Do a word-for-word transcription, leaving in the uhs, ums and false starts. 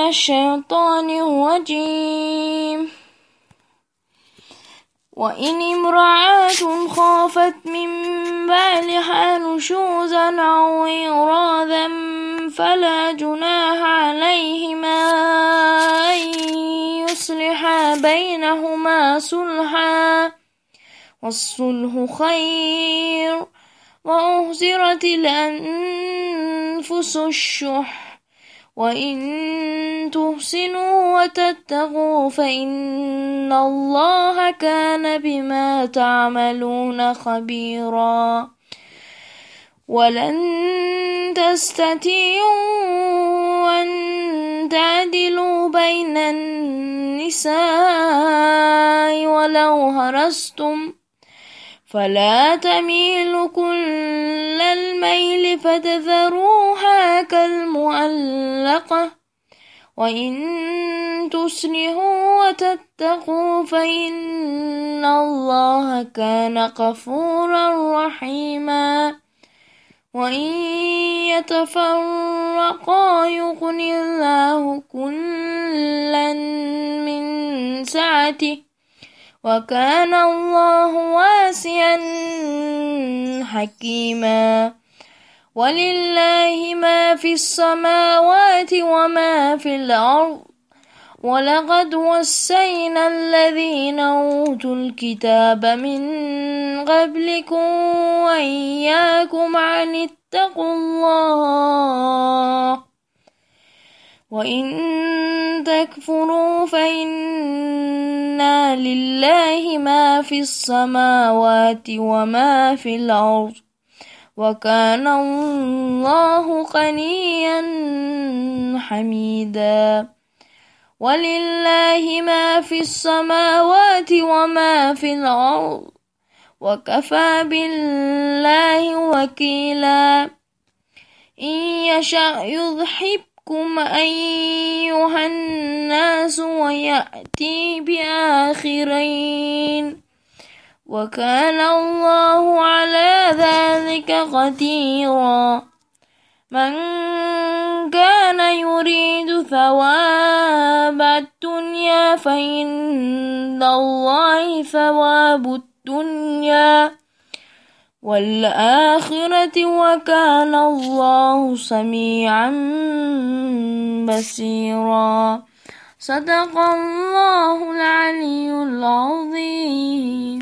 الشيطان الرجيم. وإن امرأة خافت من بعلها نشوزا أو إعراضا فلا جناح عليهما أن يصلحا بينهما صلحا والصلح خير، وأحضرت الأنفس الشح، وإن تحسنوا وتتقوا فإن الله كان بما تعملون خبيرا. ولن تستطيعوا أن تعدلوا بين النساء ولو هرستم، فلا تميلوا كل الميل فتذروها كالمعلقة، وإن تصلحوا وتتقوا فإن الله كان غفورا رحيما. وإن يتفرقا يغن الله كلا من سعته، وكان الله واسعا حكيما. ولله ما في السماوات وما في الأرض، ولقد وصينا الذين أوتوا الكتاب من قبلكم وإياكم أن اتقوا الله، وإن تكفروا فإن لله ما في السماوات وما في الأرض، وكان الله غنيا حميدا. ولله ما في السماوات وما في الأرض، وكفى بالله وكيلا. إن يشأ يذهبكم أيها الناس ويأتي بآخرين، وكان الله على ذلك قديرا. من كان يريد ثواب الدنيا فإن الله ثواب الدنيا والآخرة، وكان الله سميعا بصيرا. صدق الله العلي العظيم.